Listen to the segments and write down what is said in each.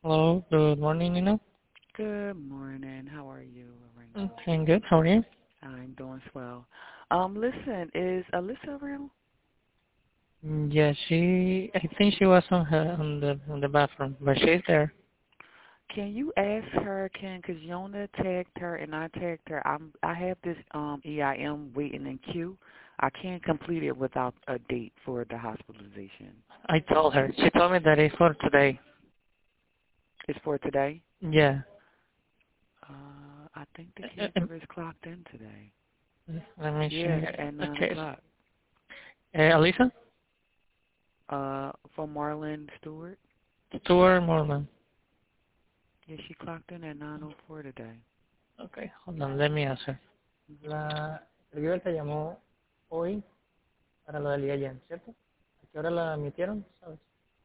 Hello, good morning, Nina. Good morning. How are you, Lorena? I'm good. How are you? I'm doing swell. Listen, is Alyssa around? Yeah, I think she was on the bathroom, but she's there. Can you ask her? Cause Yona tagged her and I tagged her. I have this EIM waiting in queue. I can't complete it without a date for the hospitalization. I told her. She told me that it's for today. It's for today. Yeah. I think the Uh, uh, caregiver is clocked in today. Let me Yeah, see. at 9 Okay. o'clock. Alisa? For Marlon Stewart. Stuart Mormon. Yeah, she clocked in at 9:04 today. Okay, hold on. Let me ask her. Mhm. La escribió te llamó hoy para lo del IAM, ¿cierto? ¿A qué hora la admitieron? ¿Sabes?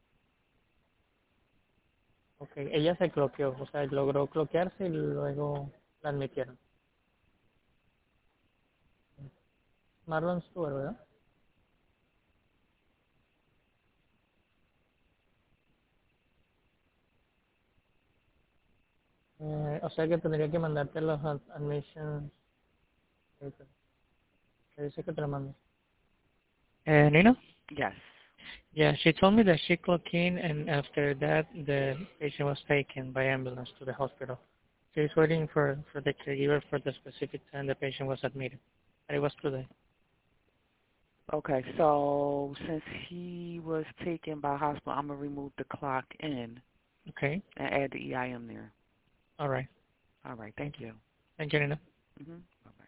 Ok, ella se cloqueó, o sea, logró cloquearse y luego la admitieron. Marlon Stewart, ¿verdad? O sea que tendría que mandarte los admissions. Que dice que te lo mando. Nina? Yes. Yeah, she told me that she clocked in and after that the patient was taken by ambulance to the hospital. She's waiting for the caregiver for the specific time the patient was admitted. And it was today. Okay, so since he was taken by hospital, I'm gonna remove the clock in Okay? and add the EIM there. All right. All right, thank you. Thank you, Nina. Mhm.